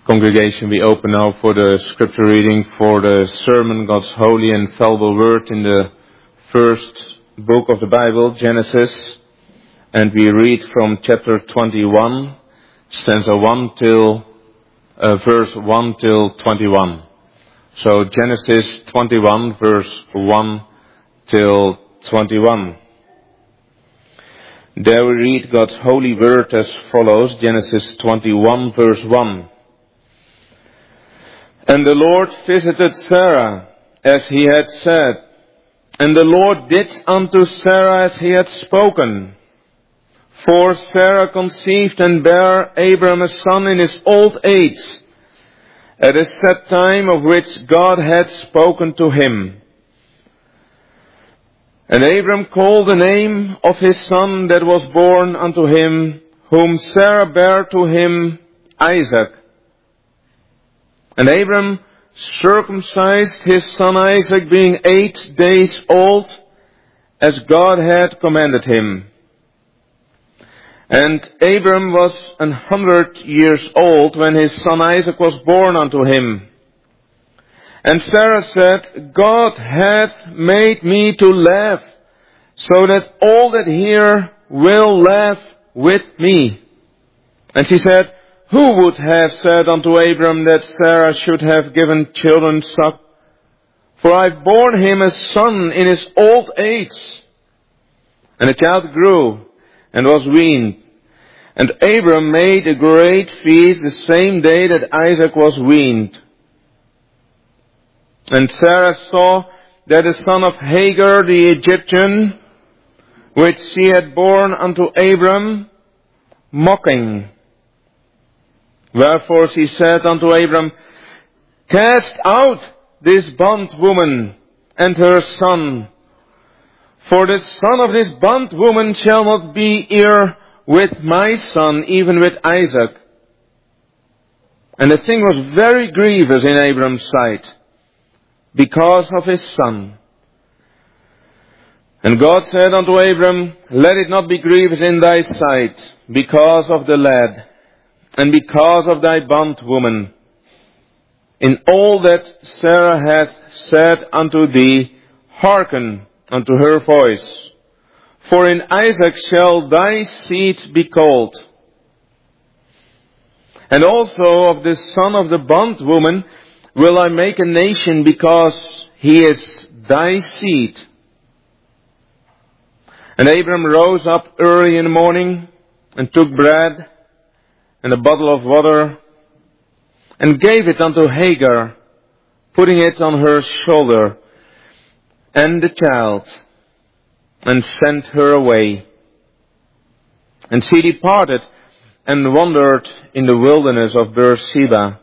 Congregation, we open now for the scripture reading for the sermon, God's holy and infallible word in the first book of the Bible, Genesis. And we read from chapter 21, stanza 1 till, verse 1 till 21. So Genesis 21, verse 1 till 21. There we read God's holy word as follows, Genesis 21, verse 1. And the Lord visited Sarah as he had said, and the Lord did unto Sarah as he had spoken. For Sarah conceived and bare Abram a son in his old age, at a set time of which God had spoken to him. And Abram called the name of his son that was born unto him, whom Sarah bare to him, Isaac. And Abram circumcised his son Isaac, being 8 days old, as God had commanded him. And Abram was 100 years old when his son Isaac was born unto him. And Sarah said, God hath made me to laugh, so that all that hear will laugh with me. And she said, who would have said unto Abram that Sarah should have given children suck? For I have borne him a son in his old age. And the child grew and was weaned. And Abram made a great feast the same day that Isaac was weaned. And Sarah saw that the son of Hagar the Egyptian, which she had borne unto Abram, mocking. Wherefore she said unto Abram, cast out this bondwoman and her son, for the son of this bondwoman shall not be heir with my son, even with Isaac. And the thing was very grievous in Abram's sight, because of his son. And God said unto Abram, let it not be grievous in thy sight, because of the lad, and because of thy bondwoman. In all that Sarah hath said unto thee, hearken unto her voice. For in Isaac shall thy seed be called. And also of the son of the bondwoman will I make a nation, because he is thy seed. And Abram rose up early in the morning, and took bread, and a bottle of water, and gave it unto Hagar, putting it on her shoulder, and the child, and sent her away. And she departed, and wandered in the wilderness of Beersheba.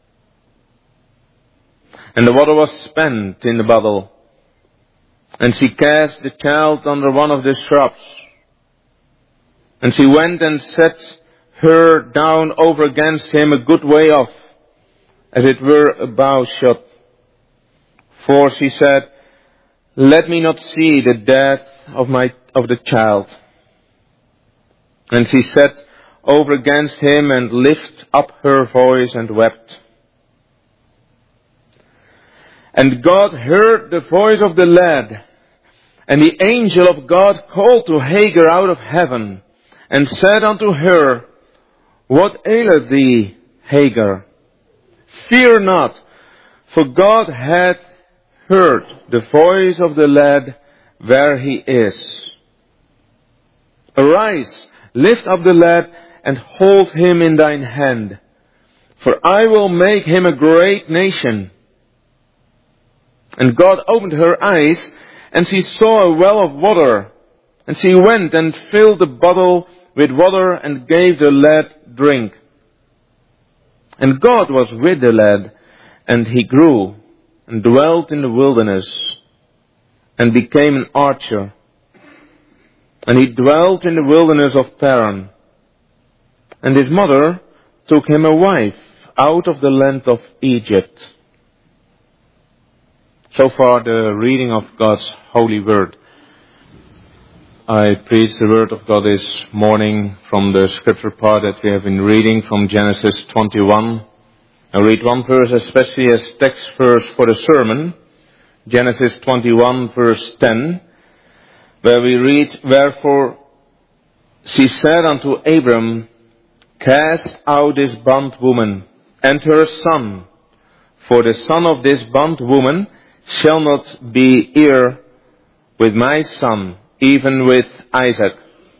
And the water was spent in the bottle, and she cast the child under one of the shrubs. And she went and set her down over against him a good way off, as it were a bow shot. For she said, let me not see the death of the child. And she sat over against him and lifted up her voice and wept. And God heard the voice of the lad, and the angel of God called to Hagar out of heaven, and said unto her, what aileth thee, Hagar? Fear not, for God hath heard the voice of the lad where he is. Arise, lift up the lad, and hold him in thine hand, for I will make him a great nation. And God opened her eyes, and she saw a well of water, and she went and filled the bottle with water, and gave the lad drink. And God was with the lad, and he grew, and dwelt in the wilderness, and became an archer. And he dwelt in the wilderness of Paran. And his mother took him a wife out of the land of Egypt. So far the reading of God's holy word. I preach the word of God this morning from the scripture part that we have been reading from Genesis 21. I read one verse especially as text verse for the sermon, Genesis 21 verse 10, where we read, "Wherefore she said unto Abram, Cast out this bondwoman and her son, for the son of this bondwoman shall not be heir with my son, even with Isaac."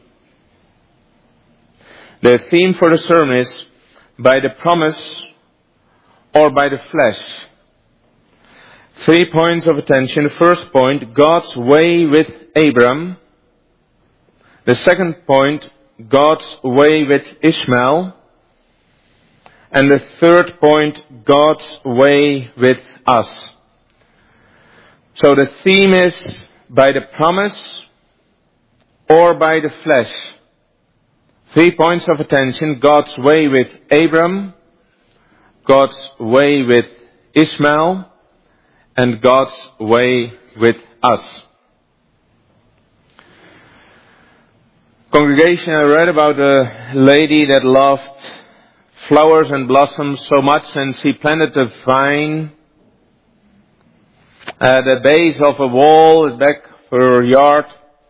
The theme for the sermon is by the promise or by the flesh. 3 points of attention. First point, God's way with Abram. The second point, God's way with Ishmael. And the third point, God's way with us. So the theme is by the promise or by the flesh. 3 points of attention, God's way with Abram, God's way with Ishmael, and God's way with us. Congregation, I read about a lady that loved flowers and blossoms so much, and she planted a vine at the base of a wall at the back of her yard.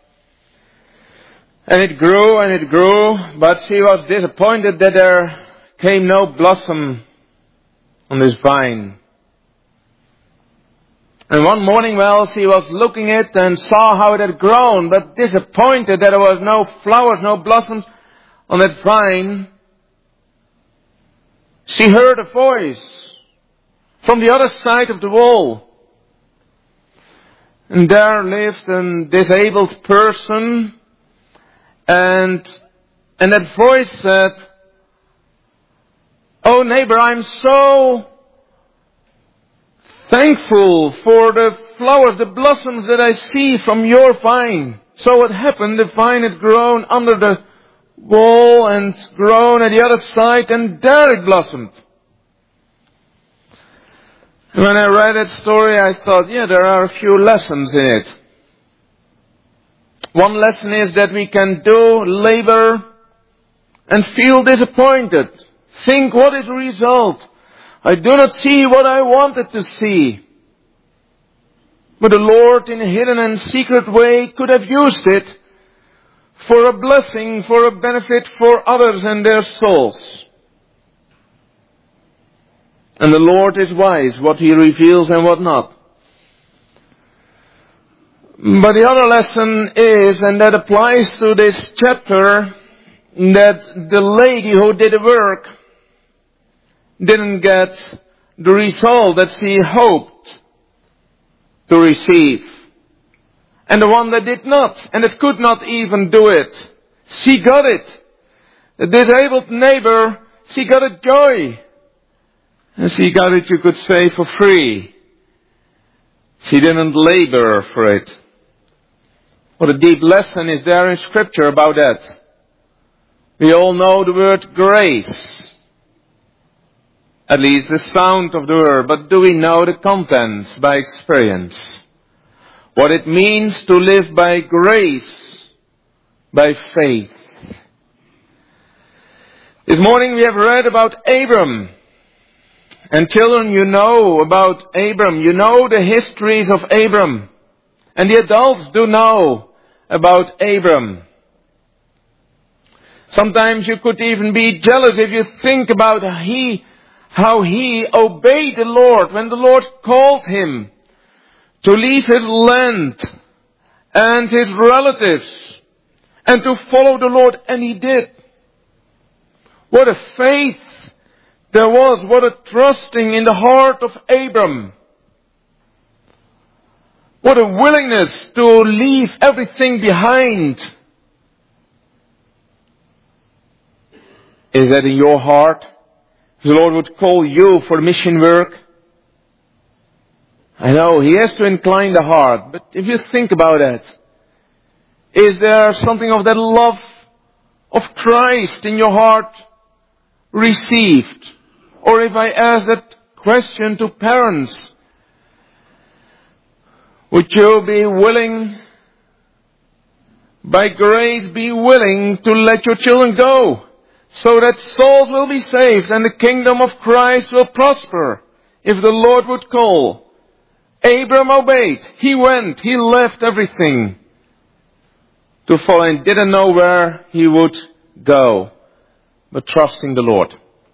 And it grew, but she was disappointed that there came no blossom on this vine. And one morning, she was looking at it and saw how it had grown, but disappointed that there was no flowers, no blossoms on that vine. She heard a voice from the other side of the wall. And there lived a disabled person, and that voice said, "Oh neighbor, I'm so thankful for the flowers, the blossoms that I see from your vine." So what happened, the vine had grown under the wall and grown at the other side, and there it blossomed. When I read that story, I thought, there are a few lessons in it. One lesson is that we can labor and feel disappointed. Think, what is the result? I do not see what I wanted to see. But the Lord, in a hidden and secret way, could have used it for a blessing, for a benefit for others and their souls. And the Lord is wise, what He reveals and what not. But the other lesson is, and that applies to this chapter, that the lady who did the work didn't get the result that she hoped to receive. And the one that did not, and that could not even do it, she got it. The disabled neighbor, she got a joy. And she got it, you could say, for free. She didn't labor for it. What a deep lesson is there in Scripture about that. We all know the word grace. At least the sound of the word. But do we know the contents by experience? What it means to live by grace, by faith. This morning we have read about Abram. And children, you know about Abram. You know the histories of Abram. And the adults do know about Abram. Sometimes you could even be jealous if you think about how he obeyed the Lord when the Lord called him to leave his land and his relatives and to follow the Lord, and he did. What a faith there was, what a trusting in the heart of Abram. What a willingness to leave everything behind. Is that in your heart? The Lord would call you for mission work. I know, He has to incline the heart, but if you think about that, is there something of that love of Christ in your heart received? Or if I ask that question to parents, would you be willing, by grace, be willing to let your children go? so that souls will be saved and the kingdom of Christ will prosper if the Lord would call. Abram obeyed. He went. He left everything to follow and didn't know where he would go, but trusting the Lord.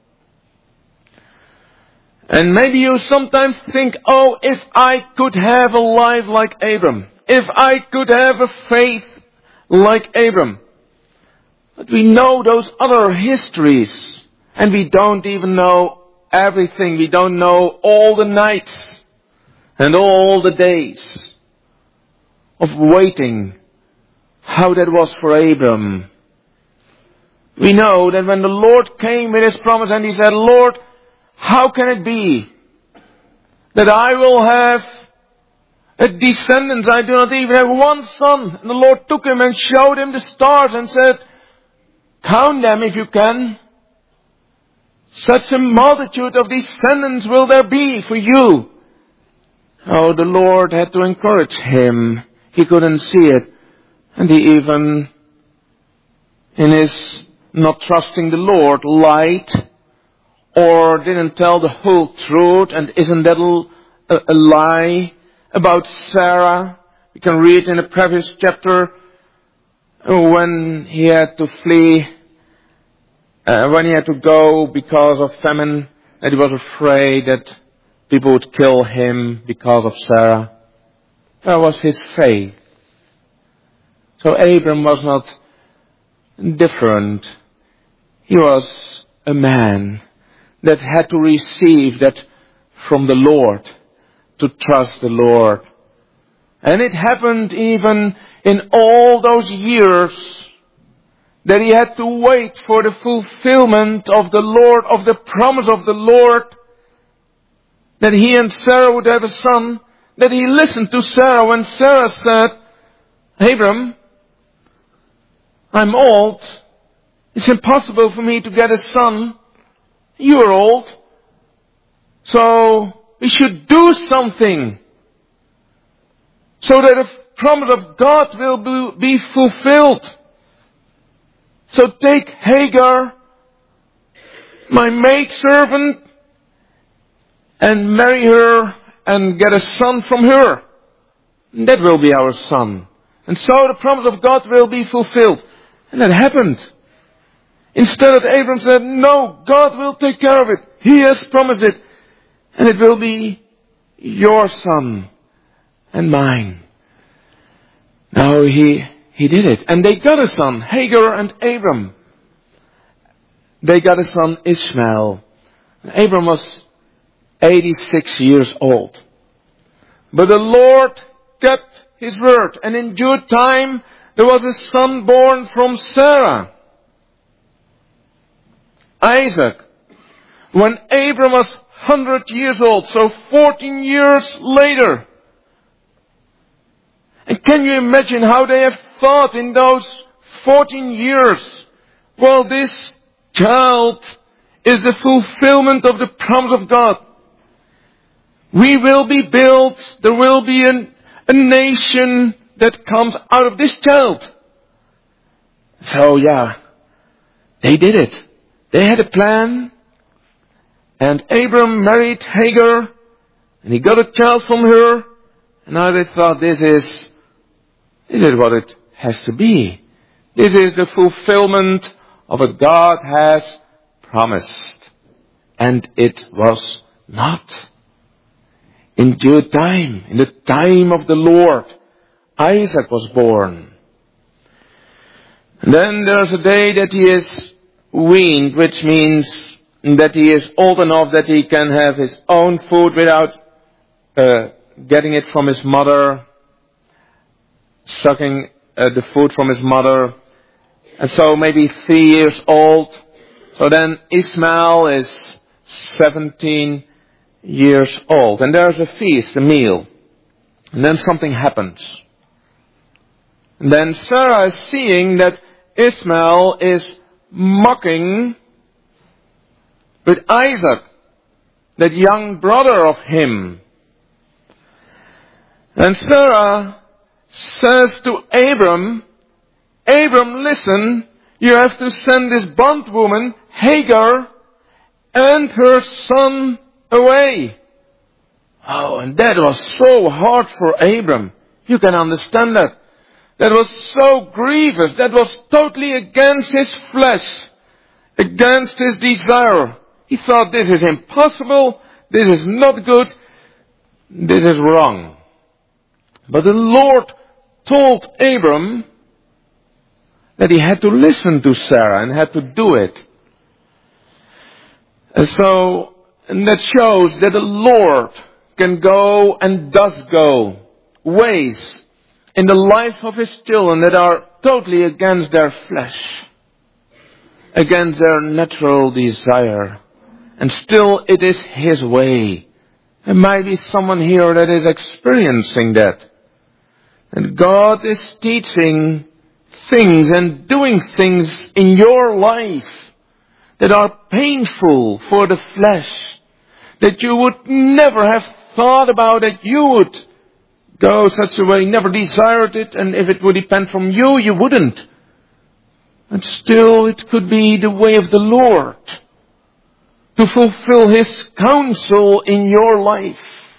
And maybe you sometimes think, oh, if I could have a life like Abram, if I could have a faith like Abram. But we know those other histories, and we don't even know everything. We don't know all the nights and all the days of waiting, how that was for Abram. We know that when the Lord came with His promise and He said, Lord, how can it be that I will have a descendants? I do not even have one son. And the Lord took him and showed him the stars and said, count them if you can. Such a multitude of descendants will there be for you. Oh, the Lord had to encourage him. He couldn't see it. And he even, in his not trusting the Lord, lied or didn't tell the whole truth. And isn't that a lie about Sarah? We can read in the previous chapter when he had to flee, when he had to go because of famine, that he was afraid that people would kill him because of Sarah. That was his faith. So Abram was not different. He was a man that had to receive that from the Lord, to trust the Lord. And it happened even in all those years that he had to wait for the fulfillment of the Lord, of the promise of the Lord, that he and Sarah would have a son, that he listened to Sarah when Sarah said, Abram, I'm old. It's impossible for me to get a son. You're old. So we should do something so that the promise of God will be fulfilled. So take Hagar, my maidservant, and marry her and get a son from her. And that will be our son. And so the promise of God will be fulfilled. And that happened. Instead, Abram said, no, God will take care of it. He has promised it. And it will be your son and mine. Now he did it. And they got a son, Hagar and Abram. They got a son, Ishmael. Abram was 86 years old. But the Lord kept His word. And in due time, there was a son born from Sarah, Isaac. When Abram was 100 years old, so 14 years later. And can you imagine how they have thought in those 14 years? Well, this child is the fulfillment of the promise of God. We will be built. There will be a nation that comes out of this child. So yeah, they did it. They had a plan. And Abram married Hagar. And he got a child from her. And now they thought this is what it has to be. This is the fulfillment of what God has promised. And it was not. In due time, in the time of the Lord, Isaac was born. And then there's a day that he is weaned, which means that he is old enough that he can have his own food without getting it from his mother, sucking the food from his mother. And so maybe 3 years old. So then Ishmael is 17 years old. And there's a feast, a meal. And then something happens. And then Sarah is seeing that Ishmael is mocking with Isaac, that young brother of him. And Sarah says to Abram, Abram, listen, You have to send this bondwoman, Hagar, and her son away. Oh, and that was so hard for Abram. You can understand that. That was so grievous. That was totally against his flesh, against his desire. He thought, this is impossible, this is not good, this is wrong. But the Lord told Abram that he had to listen to Sarah and had to do it. And that shows that the Lord can go and does go ways in the life of His children that are totally against their flesh, against their natural desire. And still it is His way. There might be someone here that is experiencing that. And God is teaching things and doing things in your life that are painful for the flesh, that you would never have thought about it. You would go such a way, never desired it, and if it would depend from you, you wouldn't. And still it could be the way of the Lord to fulfill His counsel in your life.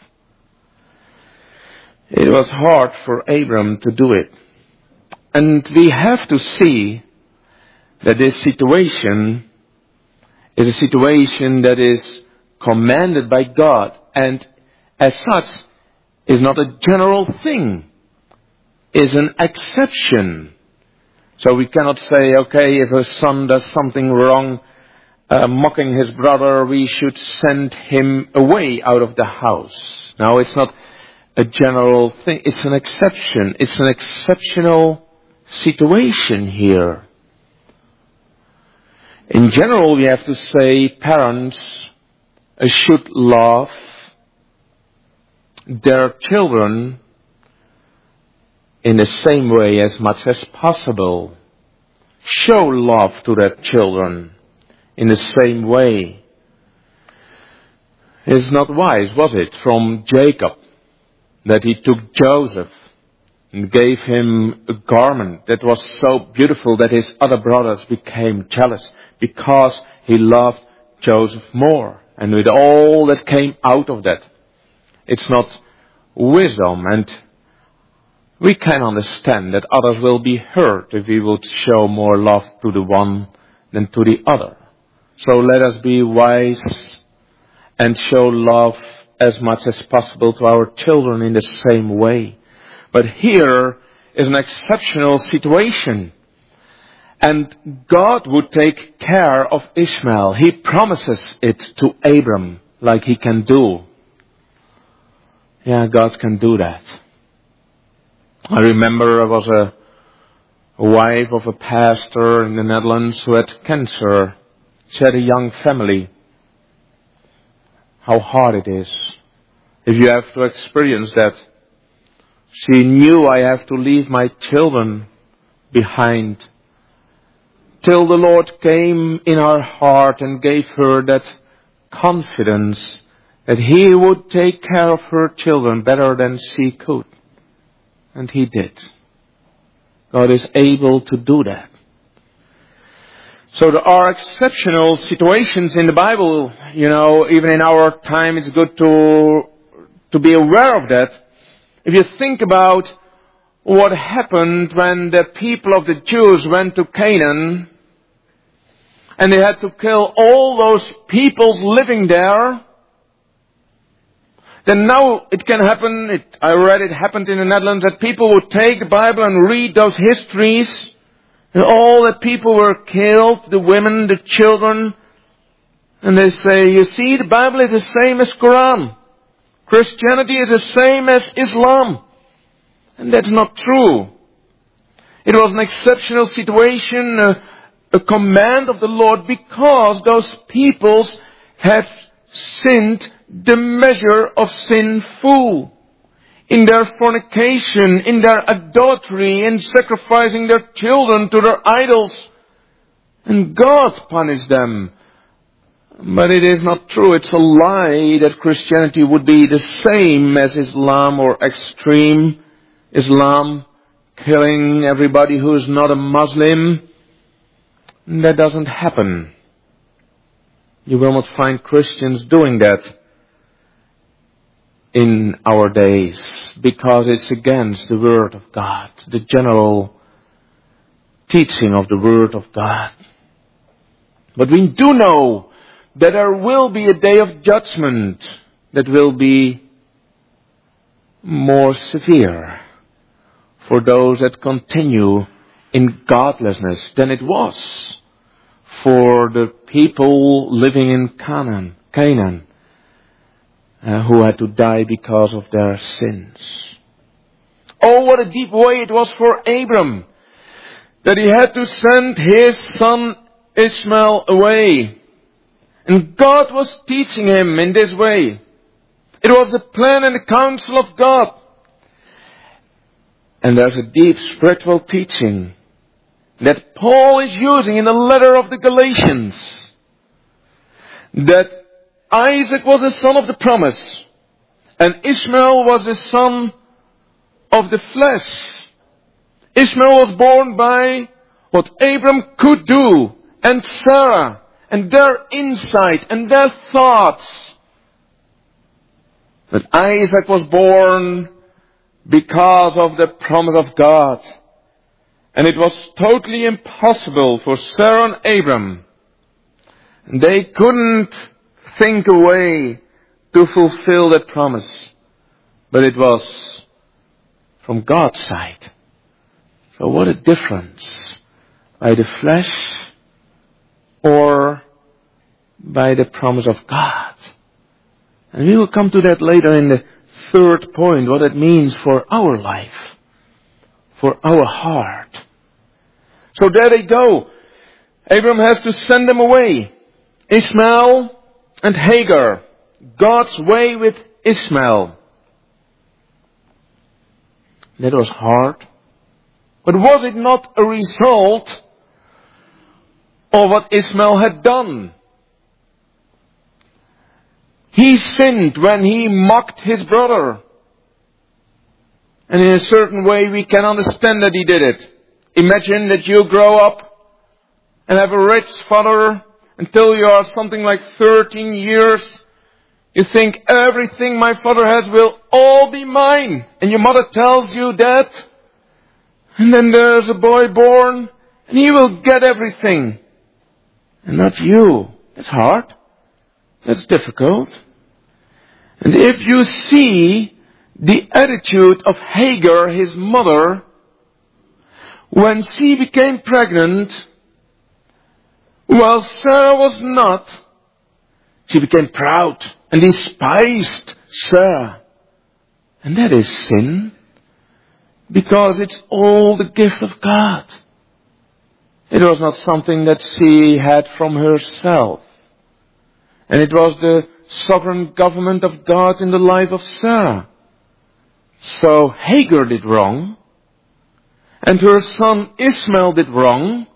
It was hard for Abram to do it. And we have to see that this situation is a situation that is commanded by God, and as such is not a general thing, is an exception. So we cannot say, okay, if a son does something wrong, mocking his brother, we should send him away out of the house. No, it's not a general thing. It's an exception. It's an exceptional situation here. In general, we have to say parents should love their children in the same way as much as possible. Show love to their children in the same way. It's not wise, was it, from Jacob that he took Joseph and gave him a garment that was so beautiful that his other brothers became jealous because he loved Joseph more. And with all that came out of that, it's not wisdom, and we can understand that others will be hurt if we would show more love to the one than to the other. So let us be wise and show love as much as possible to our children in the same way. But here is an exceptional situation. And God would take care of Ishmael. He promises it to Abram like He can do. Yeah, God can do that. I remember I was a wife of a pastor in the Netherlands who had cancer. She had a young family. How hard it is. If you have to experience that. She knew I have to leave my children behind. Till the Lord came in her heart and gave her that confidence that He would take care of her children better than she could. And He did. God is able to do that. So there are exceptional situations in the Bible, even in our time it's good to be aware of that. If you think about what happened when the people of the Jews went to Canaan and they had to kill all those peoples living there, then now it can happen, I read it happened in the Netherlands, that people would take the Bible and read those histories, and all the people were killed, the women, the children, and they say, you see, the Bible is the same as Quran. Christianity is the same as Islam. And that's not true. It was an exceptional situation, a command of the Lord, because those peoples had sinned the measure of sin full. In their fornication, in their adultery, in sacrificing their children to their idols. And God punished them. But it is not true. It's a lie that Christianity would be the same as Islam or extreme Islam, killing everybody who is not a Muslim. That doesn't happen. You will not find Christians doing that in our days, because it's against the Word of God, the general teaching of the Word of God. But we do know that there will be a day of judgment that will be more severe for those that continue in godlessness than it was for the people living in Canaan, who had to die because of their sins. Oh, what a deep way it was for Abram, that he had to send his son Ishmael away. And God was teaching him in this way. It was the plan and the counsel of God. And there's a deep spiritual teaching that Paul is using in the letter of the Galatians. That Isaac was the son of the promise, and Ishmael was the son of the flesh. Ishmael was born by what Abram could do, and Sarah, and their insight, and their thoughts. But Isaac was born because of the promise of God. And it was totally impossible for Sarah and Abram. They couldn't think a way to fulfill that promise. But it was from God's side. So what a difference. By the flesh or by the promise of God. And we will come to that later in the third point, what it means for our life, for our heart. So there they go. Abram has to send them away. Ishmael and Hagar. God's way with Ishmael. That was hard. But was it not a result of what Ishmael had done? He sinned when he mocked his brother. And in a certain way we can understand that he did it. Imagine that you grow up and have a rich father until you are something like 13 years. You think everything my father has will all be mine. And your mother tells you that. And then there's a boy born and he will get everything. And not you. That's hard. That's difficult. And if you see the attitude of Hagar, his mother, when she became pregnant, while Sarah was not, she became proud and despised Sarah. And that is sin, because it's all the gift of God. It was not something that she had from herself. And it was the sovereign government of God in the life of Sarah. So Hagar did wrong, and her son Ishmael did wrong.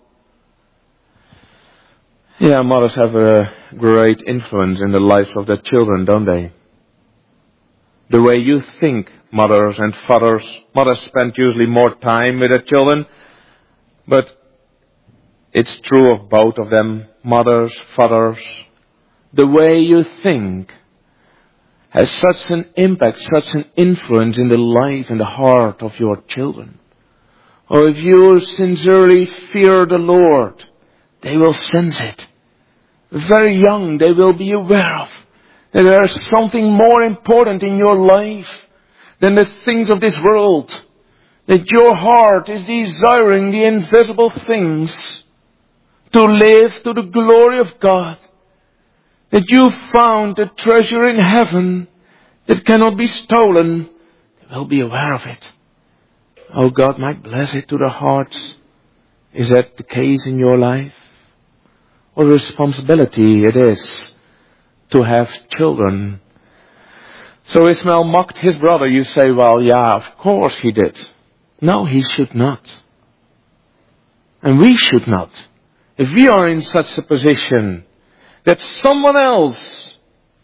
Yeah, mothers have a great influence in the lives of their children, don't they? The way you think, mothers and fathers. Mothers spend usually more time with their children, but it's true of both of them, mothers, fathers. The way you think has such an impact, such an influence in the life and the heart of your children. Or if you sincerely fear the Lord, they will sense it. Very young, they will be aware of that there is something more important in your life than the things of this world. That your heart is desiring the invisible things to live to the glory of God. That you found a treasure in heaven that cannot be stolen. They will be aware of it. Oh, God might bless it to their hearts. Is that the case in your life? What a responsibility it is to have children. So Ishmael mocked his brother. You say, well, yeah, of course he did. No, he should not. And we should not. If we are in such a position that someone else,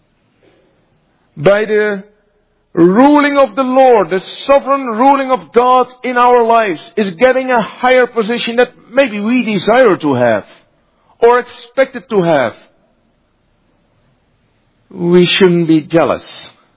by the ruling of the Lord, the sovereign ruling of God in our lives, is getting a higher position that maybe we desire to have, or expected to have, we shouldn't be jealous.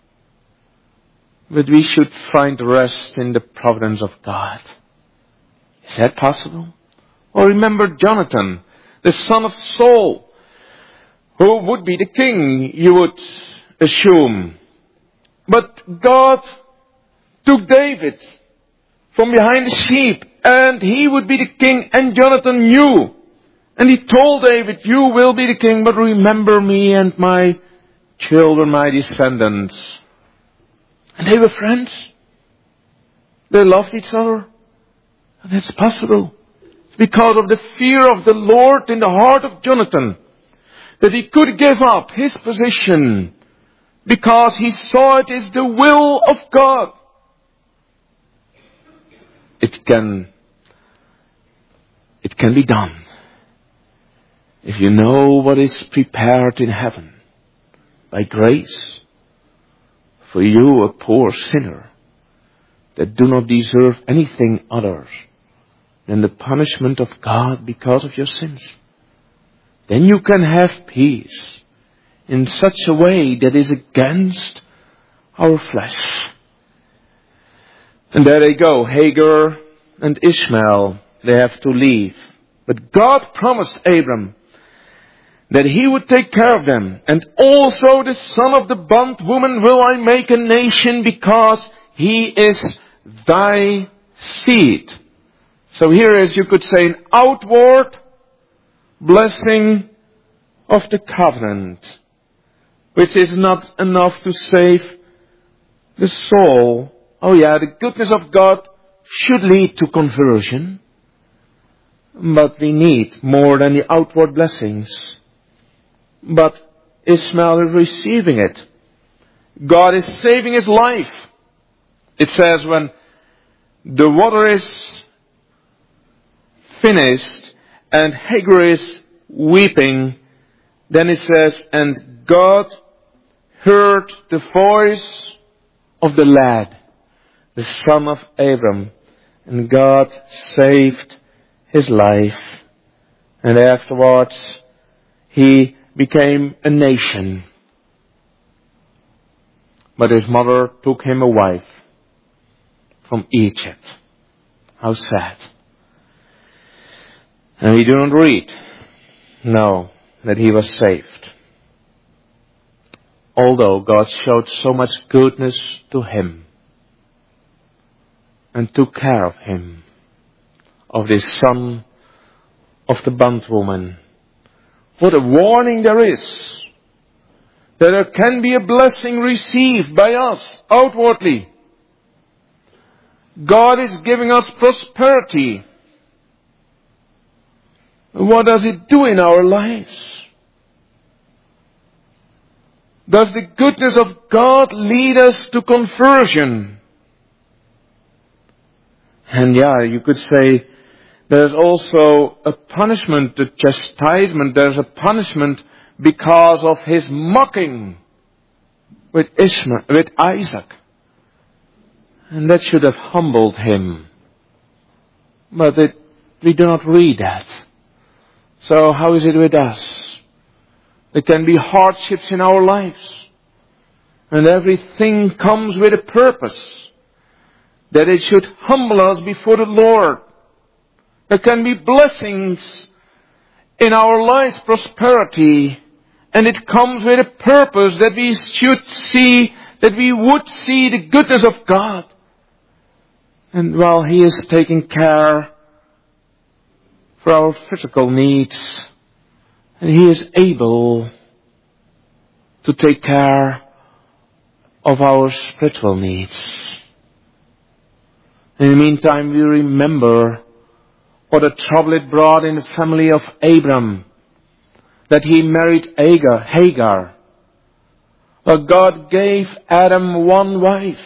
But we should find rest in the providence of God. Is that possible? Or remember Jonathan, the son of Saul, who would be the king, you would assume. But God took David from behind the sheep, and he would be the king, and Jonathan knew. And he told David, you will be the king, but remember me and my children, my descendants. And they were friends. They loved each other. And it's possible. It's because of the fear of the Lord in the heart of Jonathan that he could give up his position because he saw it is the will of God. It can be done if you know what is prepared in heaven by grace for you, a poor sinner that do not deserve anything other than the punishment of God because of your sins. Then you can have peace in such a way that is against our flesh. And there they go, Hagar and Ishmael, they have to leave. But God promised Abram that he would take care of them. And also the son of the bondwoman will I make a nation, because he is thy seed. So here is, you could say, an outward blessing of the covenant, which is not enough to save the soul. Oh yeah, the goodness of God should lead to conversion, but we need more than the outward blessings. But Ishmael is receiving it. God is saving his life. It says when the water is finished and Hagar is weeping, then it says, and God heard the voice of the lad, the son of Abram, and God saved his life. And afterwards he became a nation. But his mother took him a wife from Egypt. How sad. And we do not read, no, that he was saved. Although God showed so much goodness to him and took care of him, of this son of the bondwoman. What a warning there is, that there can be a blessing received by us outwardly. God is giving us prosperity. What does it do in our lives? Does the goodness of God lead us to conversion? And yeah, you could say there's also a punishment, a chastisement. There's a punishment because of his mocking with Isaac. And that should have humbled him. But we do not read that. So how is it with us? There can be hardships in our lives. And everything comes with a purpose. That it should humble us before the Lord. There can be blessings in our lives, prosperity. And it comes with a purpose that we should see, that we would see the goodness of God. And while He is taking care for our physical needs, and He is able to take care of our spiritual needs. In the meantime, we remember what a trouble it brought in the family of Abram, that he married Hagar. But God gave Adam one wife,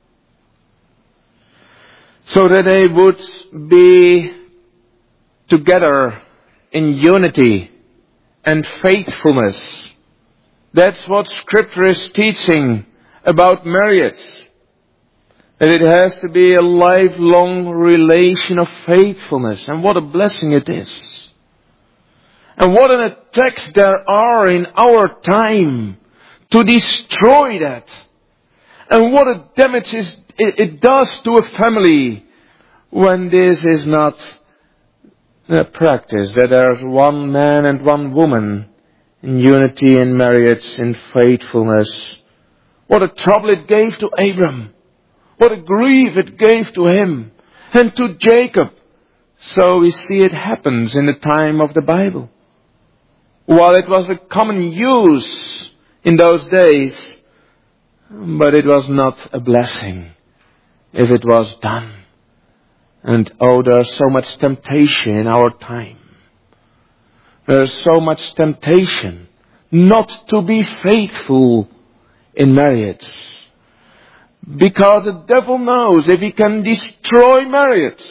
so that they would be together in unity and faithfulness. That's what Scripture is teaching about marriage. That it has to be a lifelong relation of faithfulness. And what a blessing it is. And what an attacks there are in our time to destroy that. And what a damage it does to a family when this is not a practice, that there's one man and one woman in unity, in marriage, in faithfulness. What a trouble it gave to Abram. What a grief it gave to him and to Jacob. So we see it happens in the time of the Bible. While it was a common use in those days, but it was not a blessing if it was done. And there's so much temptation in our time. There's so much temptation not to be faithful in marriage. Because the devil knows if he can destroy marriage,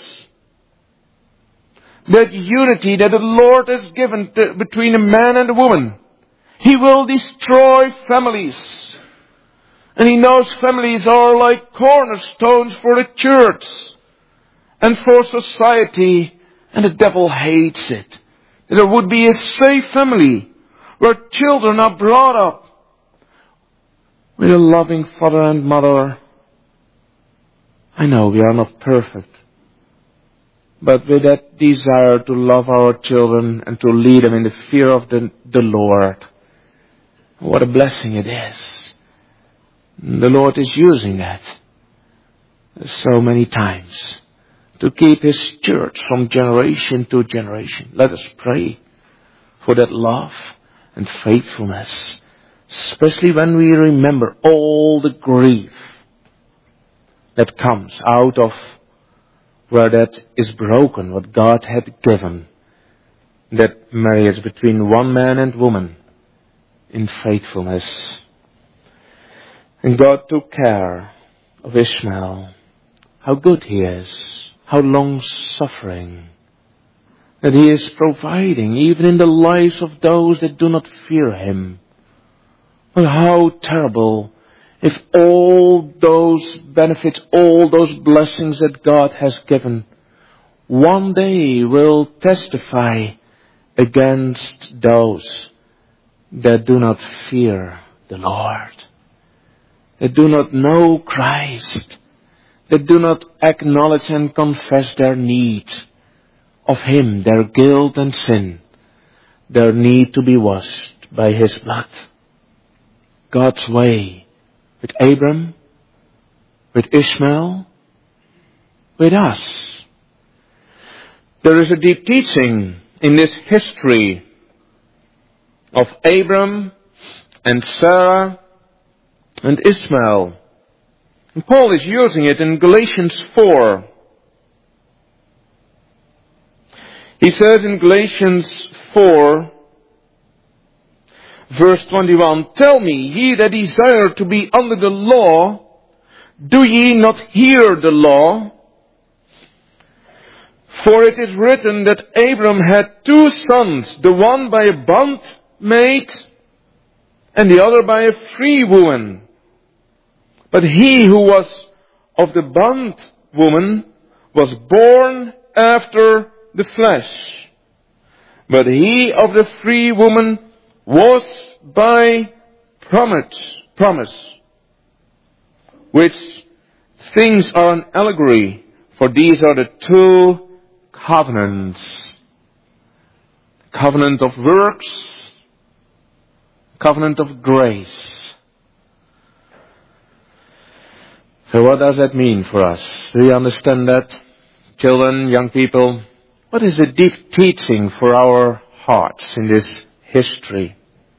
that unity that the Lord has given between a man and a woman, he will destroy families. And he knows families are like cornerstones for the church and for society, and the devil hates it. That there would be a safe family where children are brought up with a loving father and mother. I know we are not perfect, but with that desire to love our children and to lead them in the fear of the Lord. What a blessing it is. The Lord is using that so many times to keep His church from generation to generation. Let us pray for that love and faithfulness, especially when we remember all the grief that comes out of where that is broken, what God had given, that marriage between one man and woman in faithfulness. And God took care of Ishmael. How good He is. How long-suffering. That He is providing even in the lives of those that do not fear Him. But how terrible if all those benefits, all those blessings that God has given, one day will testify against those that do not fear the Lord, that do not know Christ, that do not acknowledge and confess their need of Him, their guilt and sin, their need to be washed by His blood. God's way with Abram, with Ishmael, with us. There is a deep teaching in this history of Abram and Sarah and Ishmael. And Paul is using it in Galatians 4. He says in Galatians 4, verse 21, "Tell me, ye that desire to be under the law, do ye not hear the law? For it is written that Abram had two sons, the one by a bondmaid and the other by a free woman. But he who was of the bondwoman was born after the flesh. But he of the free woman was by promise. Which things are an allegory, for these are the two covenants. Covenant of works, covenant of grace. So what does that mean for us? Do you understand that? Children, young people, what is the deep teaching for our hearts in this history?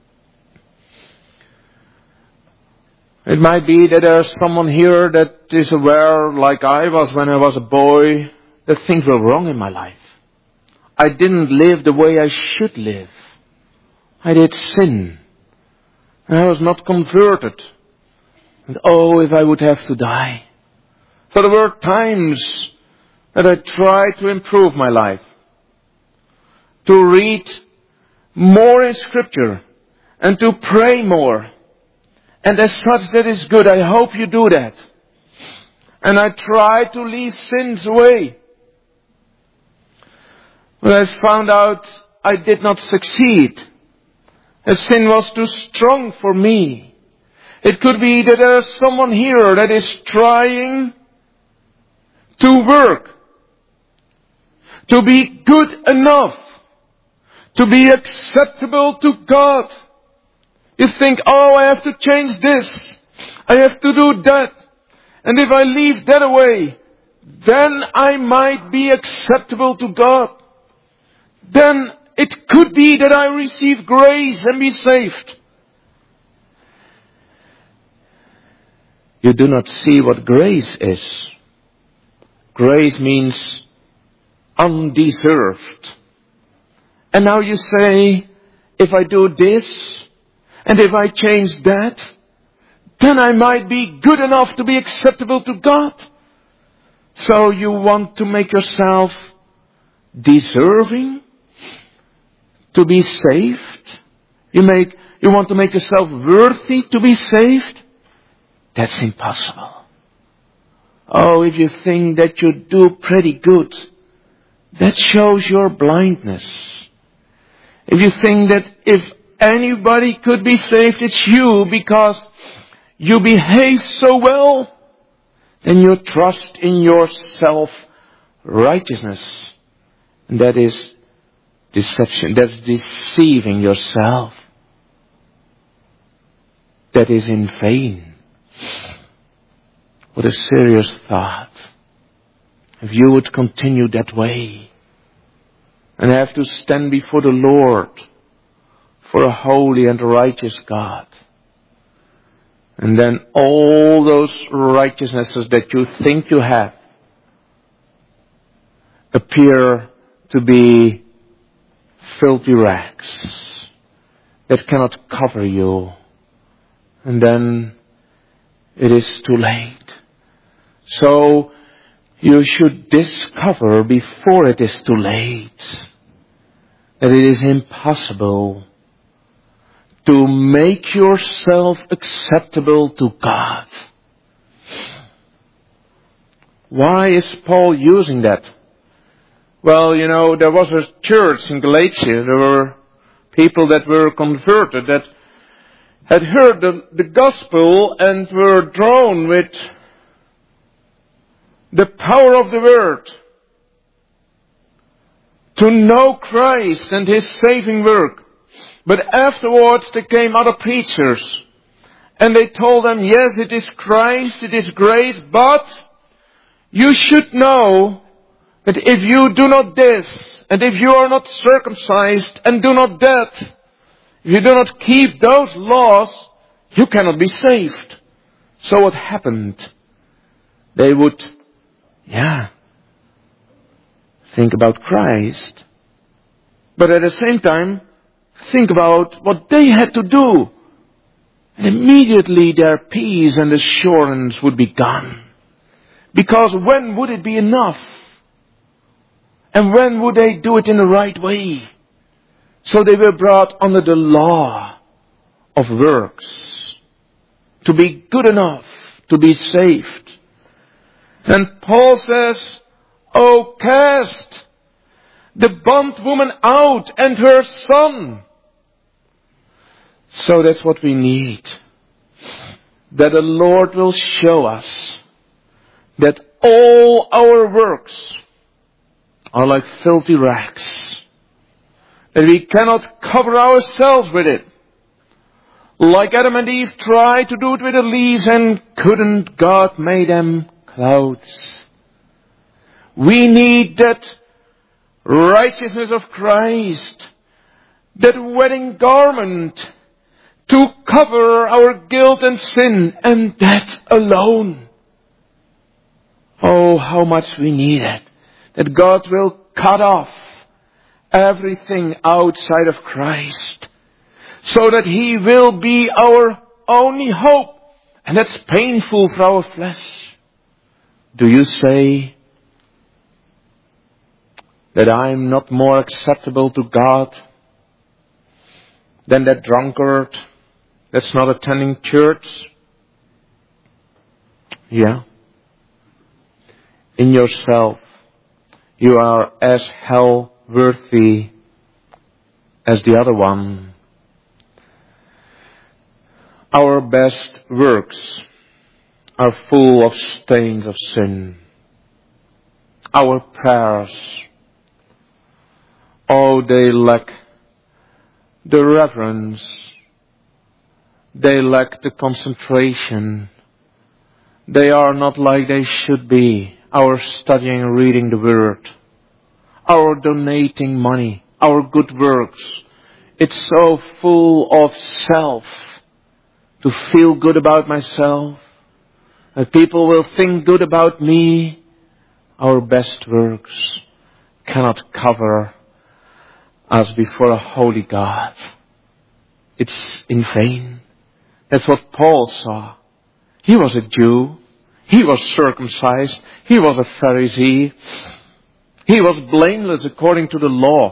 It might be that there's someone here that is aware, like I was when I was a boy, that things were wrong in my life. I didn't live the way I should live. I did sin. I was not converted. And if I would have to die. So there were times that I tried to improve my life. To read more in Scripture. And to pray more. And as such, that is good. I hope you do that. And I try to leave sins away. But I found out I did not succeed. The sin was too strong for me. It could be that there's someone here that is trying to work, to be good enough, to be acceptable to God. You think, oh, I have to change this, I have to do that, and if I leave that away, then I might be acceptable to God. Then it could be that I receive grace and be saved. You do not see what grace is. Grace means undeserved. And now you say, if I do this, and if I change that, then I might be good enough to be acceptable to God. So you want to make yourself deserving to be saved? You want to make yourself worthy to be saved? That's impossible. Oh, if you think that you do pretty good, that shows your blindness. If you think that if anybody could be saved, it's you because you behave so well, then you trust in your self-righteousness. And that is deception. That's deceiving yourself. That is in vain. What a serious thought. If you would continue that way and have to stand before the Lord for a holy and righteous God. And then all those righteousnesses that you think you have appear to be filthy rags that cannot cover you. And then it is too late. So you should discover before it is too late that it is impossible to make yourself acceptable to God. Why is Paul using that? Well, there was a church in Galatia. There were people that were converted, that had heard the gospel and were drawn with the power of the word to know Christ and His saving work. But afterwards there came other preachers and they told them, yes, it is Christ, it is grace, but you should know that if you do not this, and if you are not circumcised and do not that, if you do not keep those laws, you cannot be saved. So what happened? They would, think about Christ, but at the same time, think about what they had to do. And immediately their peace and assurance would be gone. Because when would it be enough? And when would they do it in the right way? So they were brought under the law of works. To be good enough to be saved. And Paul says, oh, cast the bondwoman out and her son. So that's what we need. That the Lord will show us that all our works are like filthy rags. That we cannot cover ourselves with it. Like Adam and Eve tried to do it with the leaves and couldn't. God made them clothes. We need that righteousness of Christ, that wedding garment to cover our guilt and sin, and that alone. Oh, how much we need it. That God will cut off everything outside of Christ, so that He will be our only hope. And that's painful for our flesh. Do you say that I'm not more acceptable to God than that drunkard that's not attending church? Yeah. In yourself, you are as hell worthy as the other one. Our best works are full of stains of sin. Our prayers, oh, they lack the reverence. They lack the concentration. They are not like they should be. Our studying and reading the Word, our donating money, our good works. It's so full of self, to feel good about myself, that people will think good about me. Our best works cannot cover us before a holy God. It's in vain. That's what Paul saw. He was a Jew. He was circumcised. He was a Pharisee. He was blameless according to the law.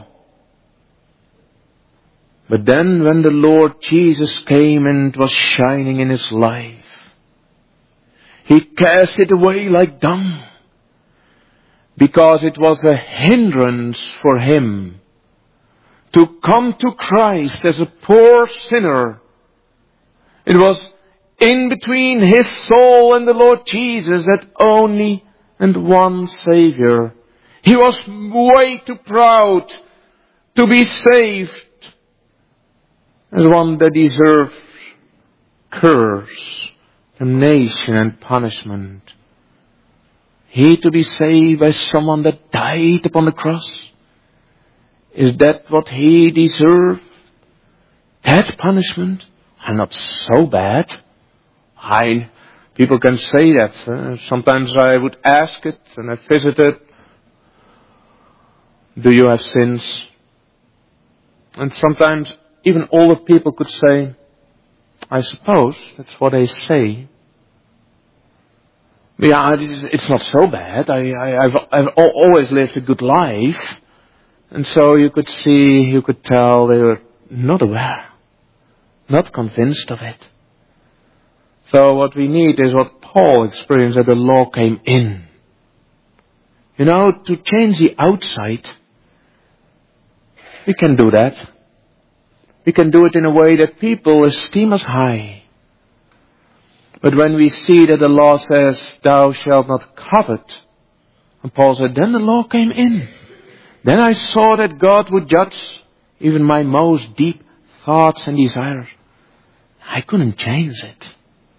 But then when the Lord Jesus came and was shining in his life, he cast it away like dung, because it was a hindrance for him to come to Christ as a poor sinner. It was in between his soul and the Lord Jesus that only and one Savior. He was way too proud to be saved as one that deserved curse, damnation and punishment. He to be saved by someone that died upon the cross. Is that what he deserved? That punishment? I'm not so bad. People can say that. Sometimes I would ask it and I visit it. Do you have sins? And sometimes even older people could say, I suppose that's what they say. Yeah, it's not so bad. I've always lived a good life. And so you could tell they were not aware, not convinced of it. So what we need is what Paul experienced, that the law came in. To change the outside, we can do that. We can do it in a way that people esteem us high. But when we see that the law says, thou shalt not covet, and Paul said, then the law came in. Then I saw that God would judge even my most deep thoughts and desires. I couldn't change it.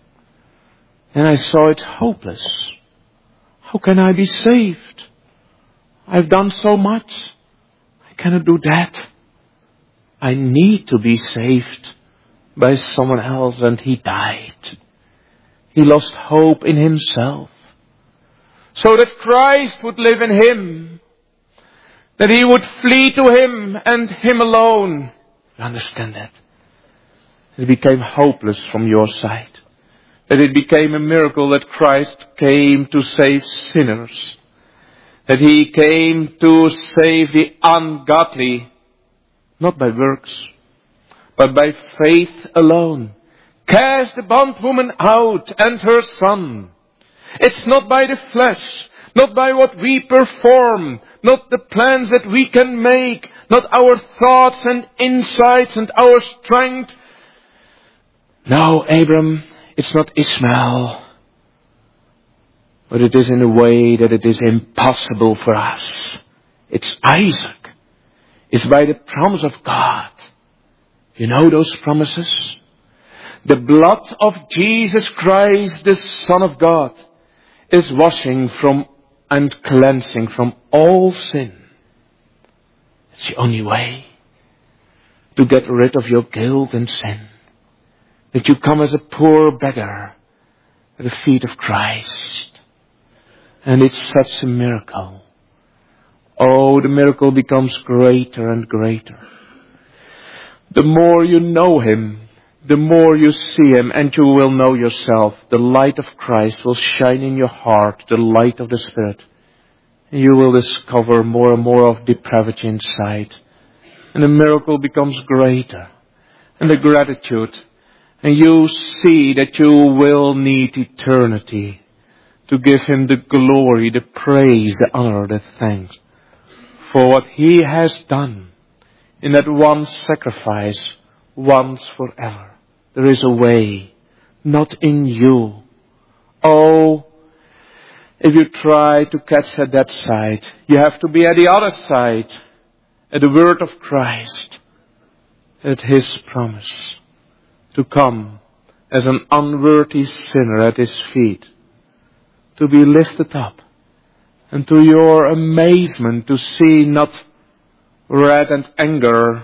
Then I saw it hopeless. How can I be saved? I've done so much. I cannot do that. I need to be saved by someone else, and he died. He lost hope in himself, so that Christ would live in him, that he would flee to him and him alone. You understand that? It became hopeless from your side. That it became a miracle that Christ came to save sinners. That he came to save the ungodly, not by works, but by faith alone. Cast the bondwoman out and her son. It's not by the flesh, not by what we perform, not the plans that we can make, not our thoughts and insights and our strength. No, Abram, it's not Ishmael, but it is in a way that it is impossible for us. It's Isaac. It's by the promise of God. You know those promises? The blood of Jesus Christ, the Son of God, is washing from and cleansing from all sin. It's the only way to get rid of your guilt and sin. That you come as a poor beggar at the feet of Christ. And it's such a miracle. Oh, the miracle becomes greater and greater. The more you know him, the more you see him, and you will know yourself. The light of Christ will shine in your heart, the light of the Spirit. And you will discover more and more of depravity inside. And the miracle becomes greater. And the gratitude. And you see that you will need eternity to give him the glory, the praise, the honor, the thanks for what he has done in that one sacrifice, once forever. There is a way, not in you. Oh, if you try to catch at that side, you have to be at the other side, at the word of Christ, at His promise to come as an unworthy sinner at His feet, to be lifted up, and to your amazement to see not wrath and anger,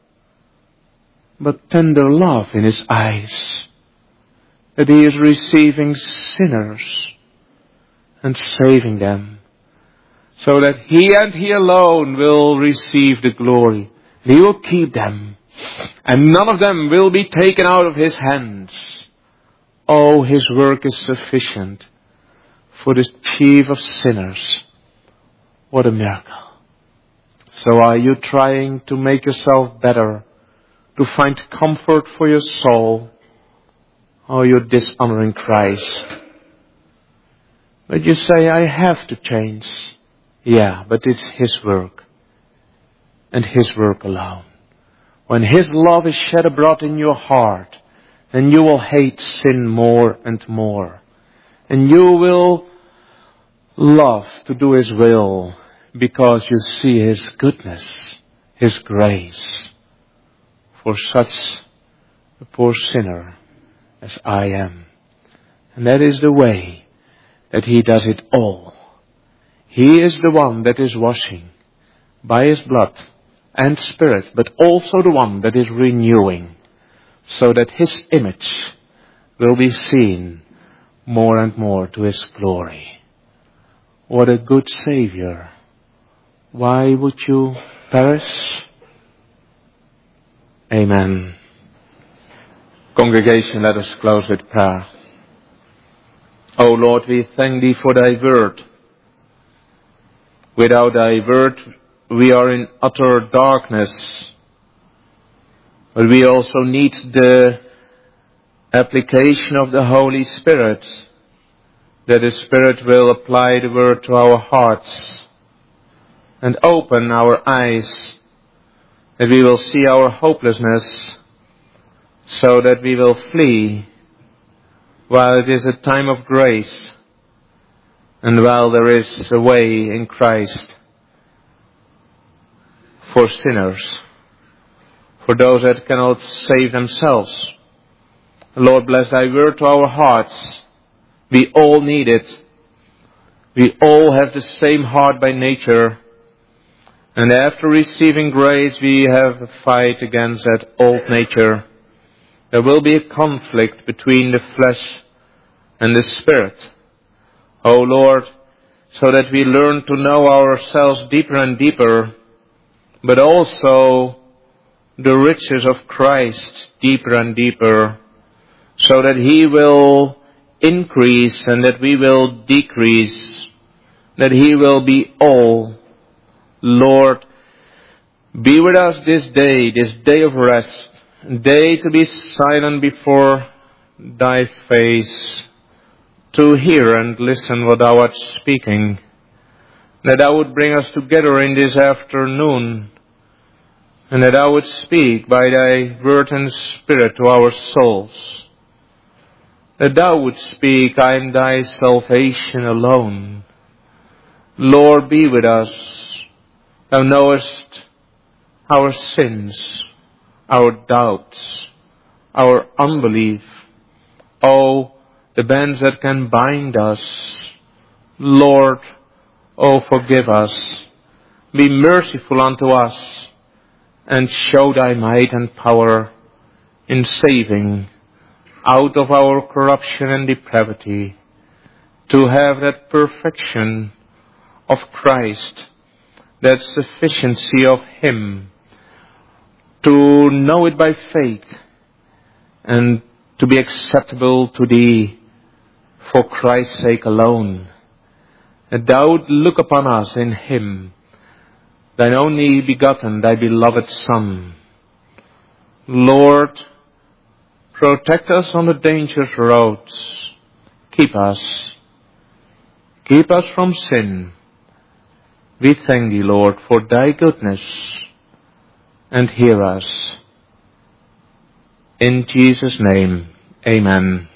but tender love in His eyes, that He is receiving sinners and saving them, so that He and He alone will receive the glory. He will keep them, and none of them will be taken out of His hands. Oh, His work is sufficient for the chief of sinners. What a miracle. So are you trying to make yourself better, to find comfort for your soul, or you're dishonoring Christ? But you say, I have to change. Yeah, but it's His work, and His work alone. When His love is shed abroad in your heart, then you will hate sin more and more. And you will love to do His will, because you see His goodness, His grace, for such a poor sinner as I am. And that is the way that He does it all. He is the one that is washing by His blood and Spirit, but also the one that is renewing, so that His image will be seen more and more to His glory. What a good Savior. Why would you perish? Amen. Congregation, let us close with prayer. O Lord, we thank Thee for Thy word. Without Thy word, we are in utter darkness. But we also need the application of the Holy Spirit, that the Spirit will apply the word to our hearts and open our eyes, that we will see our hopelessness, so that we will flee while it is a time of grace, and while there is a way in Christ for sinners, for those that cannot save themselves. Lord, bless Thy word to our hearts. We all need it. We all have the same heart by nature. And after receiving grace, we have a fight against that old nature. There will be a conflict between the flesh and the Spirit. O Lord, so that we learn to know ourselves deeper and deeper, but also the riches of Christ deeper and deeper, so that He will increase and that we will decrease, that He will be all. Lord, be with us this day of rest, day to be silent before Thy face, to hear and listen what Thou art speaking, that Thou would bring us together in this afternoon, and that Thou would speak by Thy word and Spirit to our souls, that Thou would speak, I am Thy salvation alone. Lord, be with us. Thou knowest our sins, our doubts, our unbelief. Oh, the bands that can bind us. Lord, oh, forgive us. Be merciful unto us, and show Thy might and power in saving out of our corruption and depravity, to have that perfection of Christ, that sufficiency of Him, to know it by faith, and to be acceptable to Thee for Christ's sake alone. That Thou would look upon us in Him, Thine only begotten, Thy beloved Son. Lord, protect us on the dangerous roads. Keep us from sin. We thank Thee, Lord, for Thy goodness. and hear us. In Jesus' name, amen.